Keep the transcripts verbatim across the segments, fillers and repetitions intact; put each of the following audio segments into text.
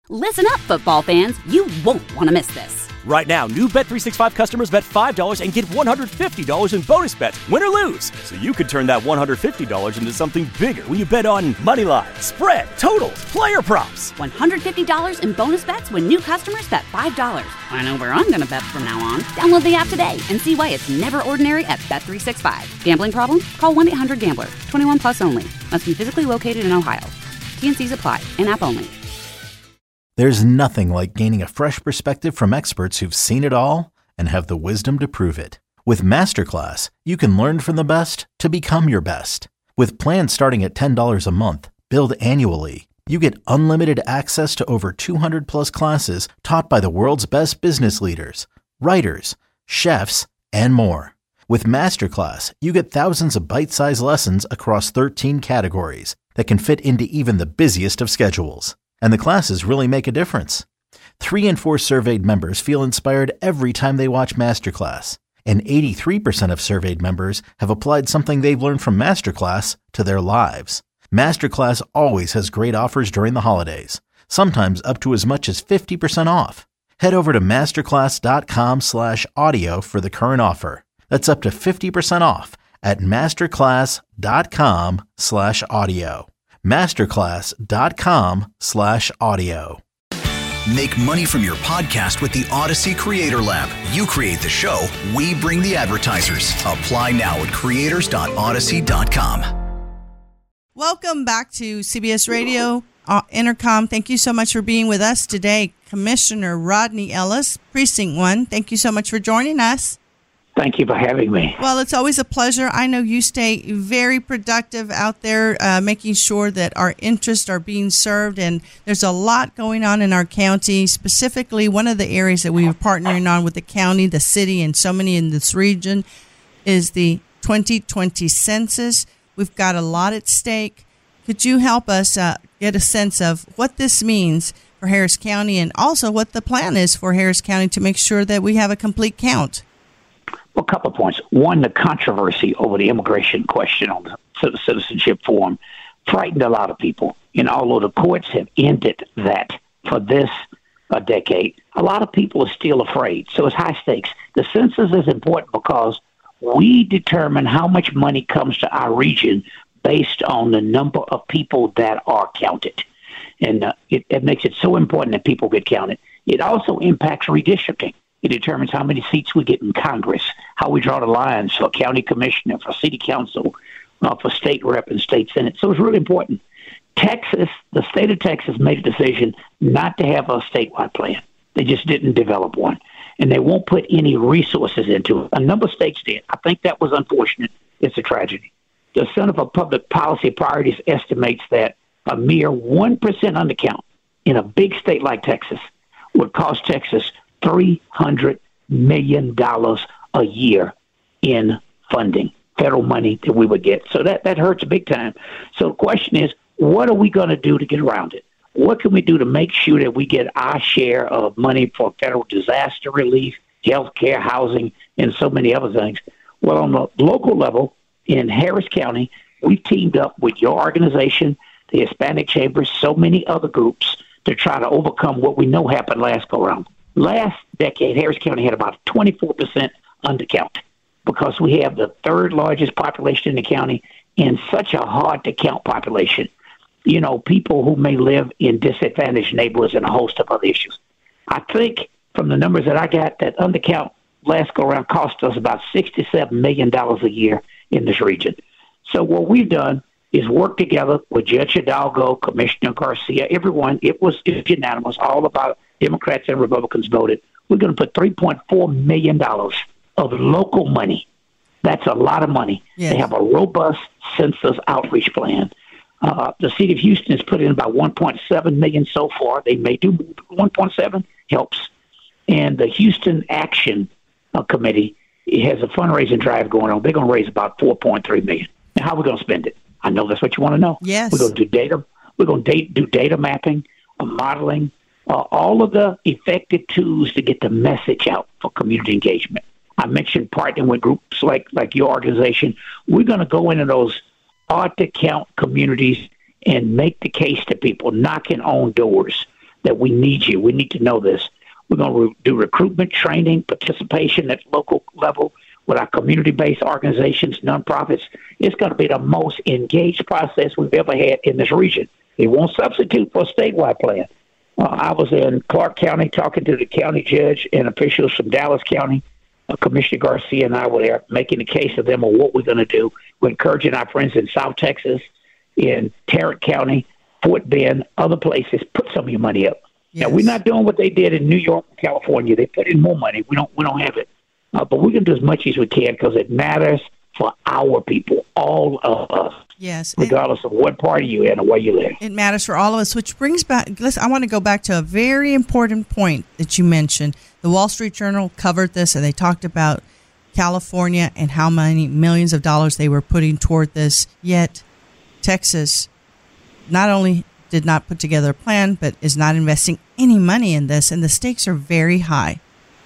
Listen up, football fans. You won't want to miss this. Right now, new Bet three sixty-five customers bet five dollars and get one hundred fifty dollars in bonus bets, win or lose. So you could turn that one hundred fifty dollars into something bigger when you bet on money line, spread, totals, player props. one hundred fifty dollars in bonus bets when new customers bet five dollars. I know where I'm going to bet from now on. Download the app today and see why it's never ordinary at Bet three sixty-five. Gambling problem? Call one eight hundred gambler. twenty-one plus only. Must be physically located in Ohio. T and C's apply. In-app only. There's nothing like gaining a fresh perspective from experts who've seen it all and have the wisdom to prove it. With Masterclass, you can learn from the best to become your best. With plans starting at ten dollars a month, billed annually, you get unlimited access to over two hundred plus classes taught by the world's best business leaders, writers, chefs, and more. With Masterclass, you get thousands of bite-sized lessons across thirteen categories that can fit into even the busiest of schedules. And the classes really make a difference. Three in four surveyed members feel inspired every time they watch Masterclass. And eighty-three percent of surveyed members have applied something they've learned from Masterclass to their lives. Masterclass always has great offers during the holidays, sometimes up to as much as fifty percent off. Head over to masterclass.com slash audio for the current offer. That's up to fifty percent off at masterclass.com slash audio. masterclass.com slash audio. Make money from your podcast with the Odyssey Creator Lab. You create the show, we bring the advertisers. Apply now at creators dot odyssey dot com. Welcome back to C B S Radio uh, Intercom. Thank you so much for being with us today. Commissioner Rodney Ellis, Precinct one. Thank you so much for joining us. Thank you for having me. Well, it's always a pleasure. I know you stay very productive out there, uh, making sure that our interests are being served. And there's a lot going on in our county. Specifically, one of the areas that we are partnering on with the county, the city, and so many in this region is the twenty twenty census. We've got a lot at stake. Could you help us uh, get a sense of what this means for Harris County and also what the plan is for Harris County to make sure that we have a complete count? Well, a couple of points. One, the controversy over the immigration question on the citizenship form frightened a lot of people. And although the courts have ended that for this uh, decade, a lot of people are still afraid. So it's high stakes. The census is important because we determine how much money comes to our region based on the number of people that are counted. And uh, it, it makes it so important that people get counted. It also impacts redistricting. It determines how many seats we get in Congress, how we draw the lines for county commissioner, for city council, uh, for state rep and state senate. So it's really important. Texas, the state of Texas made a decision not to have a statewide plan. They just didn't develop one. And they won't put any resources into it. A number of states did. I think that was unfortunate. It's a tragedy. The Center for Public Policy Priorities estimates that a mere one percent undercount in a big state like Texas would cost Texas three hundred million dollars a year in funding, federal money that we would get. So that, that hurts big time. So the question is, what are we going to do to get around it? What can we do to make sure that we get our share of money for federal disaster relief, health care, housing, and so many other things? Well, on the local level in Harris County, we've teamed up with your organization, the Hispanic Chamber, so many other groups to try to overcome what we know happened last go-around. Last decade, Harris County had about twenty-four percent undercount because we have the third largest population in the county and such a hard-to-count population. You know, people who may live in disadvantaged neighborhoods and a host of other issues. I think from the numbers that I got, that undercount last go-around cost us about sixty-seven million dollars a year in this region. So what we've done is work together with Judge Hidalgo, Commissioner Garcia, everyone. It was, it was unanimous, all about Democrats and Republicans voted. We're going to put three point four million dollars of local money. That's a lot of money. Yes. They have a robust census outreach plan. Uh, the city of Houston has put in about one point seven million dollars so far. They may do one point seven, helps. And the Houston Action uh, Committee has a fundraising drive going on. They're going to raise about four point three million dollars. Now, how are we going to spend it? I know that's what you want to know. Yes. We're going to do data. We're going to date, do data mapping, uh, modeling, uh, all of the effective tools to get the message out for community engagement. I mentioned partnering with groups like, like your organization. We're going to go into those hard-to-count communities and make the case to people, knocking on doors, that we need you. We need to know this. We're going to re- do recruitment, training, participation at local level with our community-based organizations, nonprofits. It's going to be the most engaged process we've ever had in this region. It won't substitute for a statewide plan. Uh, I was in Clark County talking to the county judge and officials from Dallas County. Uh, Commissioner Garcia and I were there making the case to them on what we're going to do. We're encouraging our friends in South Texas, in Tarrant County, Fort Bend, other places, put some of your money up. Yes. Now, we're not doing what they did in New York and California. They put in more money. We don't we don't have it. Uh, but we're going to do as much as we can because it matters for our people, all of us. Yes. Regardless of what party you're in or where you live. It matters for all of us, which brings back, listen, I want to go back to a very important point that you mentioned. The Wall Street Journal covered this, and they talked about California and how many millions of dollars they were putting toward this. Yet Texas not only did not put together a plan, but is not investing any money in this, and the stakes are very high.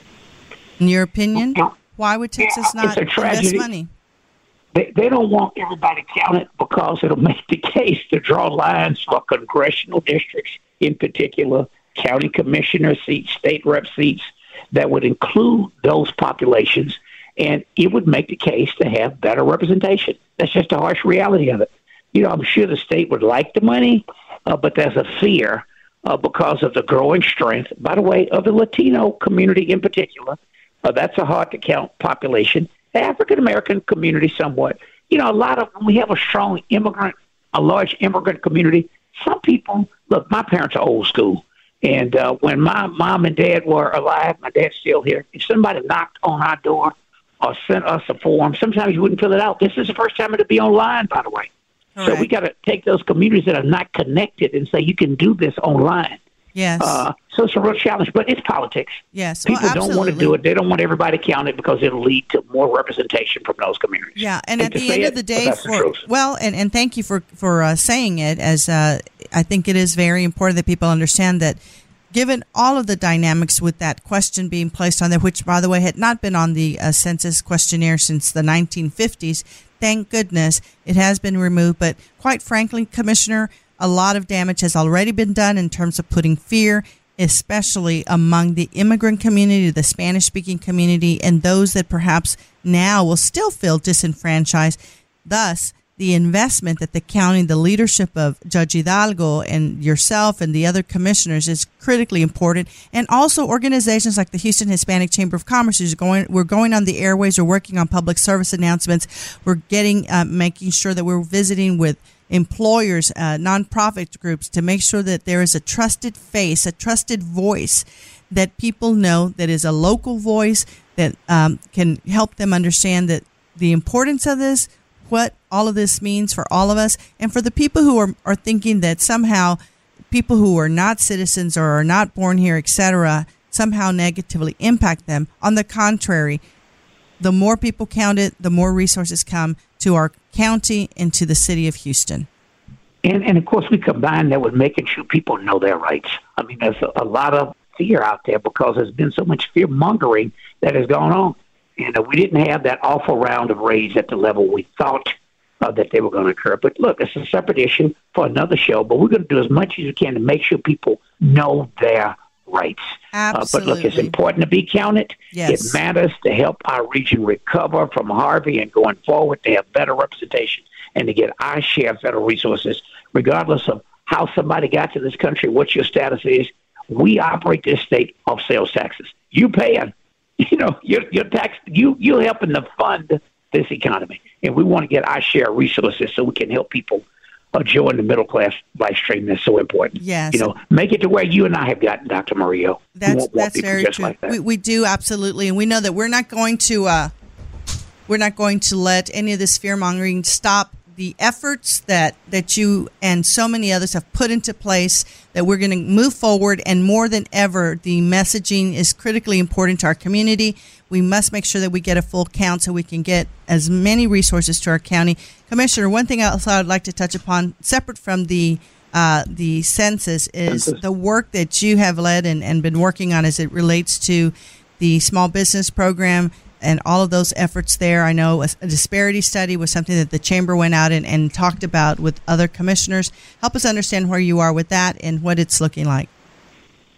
In your opinion, why would Texas yeah, not invest money? They, they don't want everybody counted because it'll make the case to draw lines for congressional districts, in particular, county commissioner seats, state rep seats, that would include those populations, and it would make the case to have better representation. That's just a harsh reality of it. You know, I'm sure the state would like the money, uh, but there's a fear uh, because of the growing strength, by the way, of the Latino community in particular. Uh, that's a hard-to-count population. The African-American community somewhat. You know, a lot of, we have a strong immigrant, a large immigrant community. Some people, look, my parents are old school. And uh, when my mom and dad were alive, my dad's still here, if somebody knocked on our door or sent us a form, sometimes you wouldn't fill it out. This is the first time it'll be online, by the way. All so right. We got to take those communities that are not connected and say you can do this online. Yes. Uh, so it's a real challenge, but it's politics. Yes. People well, don't want to do it. They don't want everybody counted because it'll lead to more representation from those communities. Yeah, and at the end of the day, for, well, and, and thank you for, for uh, saying it, as uh, I think it is very important that people understand that given all of the dynamics with that question being placed on there, which, by the way, had not been on the uh, census questionnaire since the nineteen fifties, thank goodness it has been removed. But quite frankly, Commissioner, a lot of damage has already been done in terms of putting fear, especially among the immigrant community, the Spanish-speaking community, and those that perhaps now will still feel disenfranchised. Thus, the investment that the county, the leadership of Judge Hidalgo and yourself and the other commissioners is critically important. And also organizations like the Houston Hispanic Chamber of Commerce is going, we're going on the airways, we're working on public service announcements, we're getting, uh, making sure that we're visiting with employers, uh, nonprofit groups to make sure that there is a trusted face, a trusted voice that people know that is a local voice that um, can help them understand that the importance of this, what all of this means for all of us, and for the people who are, are thinking that somehow people who are not citizens or are not born here, et cetera, somehow negatively impact them. On the contrary, the more people counted, the more resources come to our county and to the city of Houston. And, and of course, we combine that with making sure people know their rights. I mean, there's a, a lot of fear out there because there's been so much fear-mongering that has gone on. And uh, we didn't have that awful round of raids at the level we thought uh, that they were going to occur. But look, it's a separate issue for another show, but we're going to do as much as we can to make sure people know their rights. Absolutely. Uh, but look, it's important to be counted. Yes. It matters to help our region recover from Harvey and going forward to have better representation and to get our share of federal resources, regardless of how somebody got to this country, what your status is. We operate this state off sales taxes. You paying, you know, your your tax, you you're helping to fund this economy, and we want to get our share of resources so we can help people uh, join the middle class life stream. That's so important. Yes, you know, make it to where you and I have gotten, Doctor Murillo. That's that's very true. Like that. We we do absolutely, and we know that we're not going to uh, we're not going to let any of this fear mongering stop the efforts that, that you and so many others have put into place, that we're going to move forward. And more than ever, the messaging is critically important to our community. We must make sure that we get a full count so we can get as many resources to our county. Commissioner, one thing else I would like to touch upon, separate from the uh, the census, is census. the work that you have led and, and been working on as it relates to the small business program and all of those efforts there. I know a, a disparity study was something that the Chamber went out and, and talked about with other commissioners. Help us understand where you are with that and what it's looking like.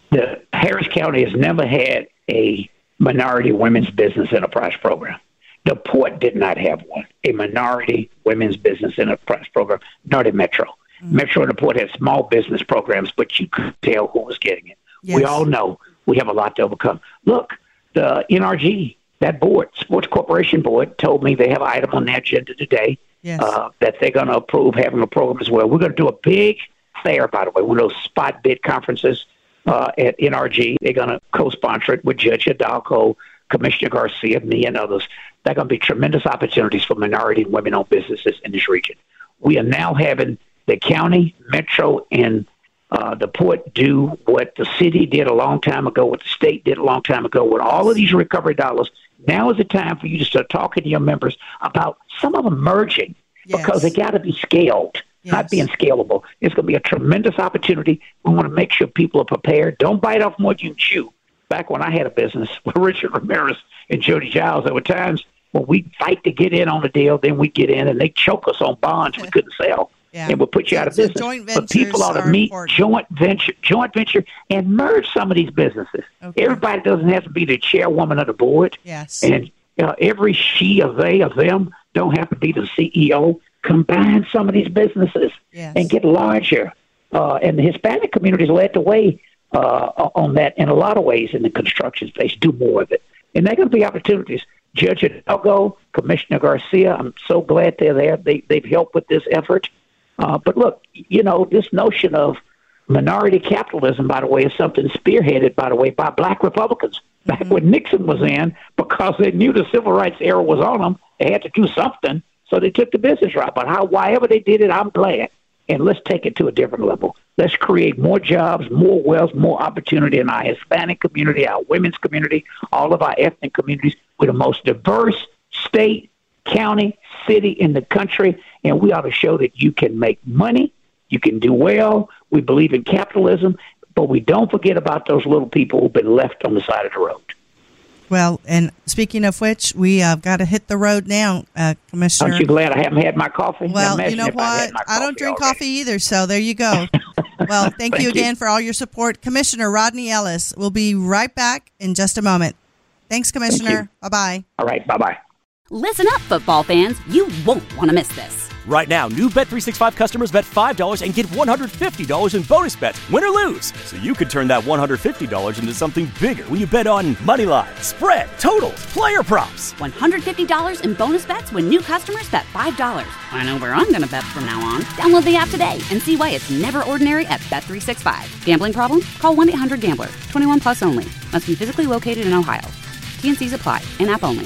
the Harris County has never had a minority women's business enterprise program. The Port did not have one, a minority women's business enterprise program, nor did Metro. Mm-hmm. Metro and the Port had small business programs, but you couldn't tell who was getting it. Yes. We all know we have a lot to overcome. Look, the N R G, that board, Sports Corporation Board, told me they have an item on their agenda today yes. uh, that they're going to approve having a program as well. We're going to do a big fair, by the way, one of those spot bid conferences uh, at N R G. They're going to co-sponsor it with Judge Hidalgo, Commissioner Garcia, me, and others. There are going to be tremendous opportunities for minority and women-owned businesses in this region. We are now having the county, Metro, and uh, the Port do what the city did a long time ago, what the state did a long time ago, with all of these recovery dollars. Now is the time for you to start talking to your members about some of them merging yes. because they got to be scaled, yes. not being scalable. It's going to be a tremendous opportunity. We want to make sure people are prepared. Don't bite off more than you can chew. Back when I had a business with Richard Ramirez and Jody Giles, there were times when we'd fight to get in on the deal, then we'd get in, and they choke us on bonds we couldn't sell. Yeah. And we'll put you out of so business. But people ought to meet important. joint venture, joint venture, and merge some of these businesses. Okay. Everybody doesn't have to be the chairwoman of the board. Yes. And uh, every she or they or them don't have to be the C E O. Combine some of these businesses yes. and get larger. Uh, and the Hispanic communities led the way uh, on that in a lot of ways in the construction space. Do more of it. And there are going to be opportunities. Judge Hidalgo, Commissioner Garcia, I'm so glad they're there. They, they've helped with this effort. Uh, but look, you know, this notion of minority capitalism, by the way, is something spearheaded, by the way, by black Republicans back mm-hmm. when Nixon was in, because they knew the civil rights era was on them. They had to do something, so they took the business route. But how, however they did it, I'm glad. And let's take it to a different level. Let's create more jobs, more wealth, more opportunity in our Hispanic community, our women's community, all of our ethnic communities. We're the most diverse state, county, city in the country, and we ought to show that you can make money, you can do well. We believe in capitalism, but we don't forget about those little people who've been left on the side of the road. Well, and speaking of which, we have uh, got to hit the road now, uh, Commissioner. Aren't you glad I haven't had my coffee? Well, you know what? I, I don't drink already. coffee either, so there you go. Well, thank, thank you again you. for all your support. Commissioner Rodney Ellis. We'll be right back in just a moment. Thanks, Commissioner. Thank Bye-bye. All right, bye-bye. Listen up, football fans. You won't want to miss this. Right now, new Bet three sixty-five customers bet five dollars and get one hundred fifty dollars in bonus bets, win or lose. So you could turn that one hundred fifty dollars into something bigger when you bet on money line, spread, totals, player props. one hundred fifty dollars in bonus bets when new customers bet five dollars. I know where I'm going to bet from now on. Download the app today and see why it's never ordinary at Bet three sixty-five. Gambling problem? Call one eight hundred gambler. twenty-one plus only. Must be physically located in Ohio. T and C's apply. In-app only.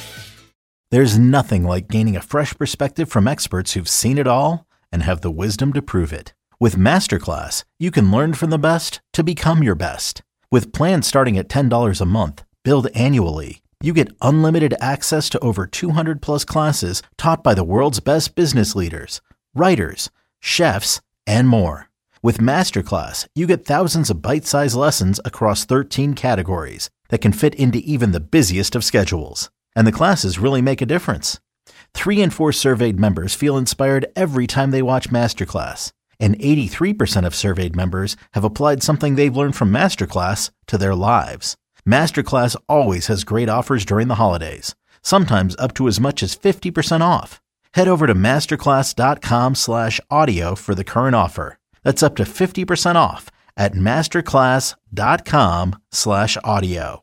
There's nothing like gaining a fresh perspective from experts who've seen it all and have the wisdom to prove it. With Masterclass, you can learn from the best to become your best. With plans starting at ten dollars a month, billed annually, you get unlimited access to over two hundred plus classes taught by the world's best business leaders, writers, chefs, and more. With Masterclass, you get thousands of bite-sized lessons across thirteen categories that can fit into even the busiest of schedules. And the classes really make a difference. Three in four surveyed members feel inspired every time they watch Masterclass. And eighty-three percent of surveyed members have applied something they've learned from Masterclass to their lives. Masterclass always has great offers during the holidays, sometimes up to as much as fifty percent off. Head over to masterclass.com slash audio for the current offer. That's up to fifty percent off at masterclass.com slash audio.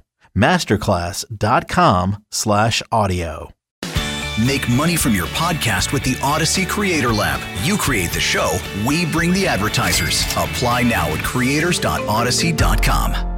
Masterclass.com slash audio. Make money from your podcast with the Odyssey Creator Lab. You create the show, we bring the advertisers. Apply now at creators dot odyssey dot com.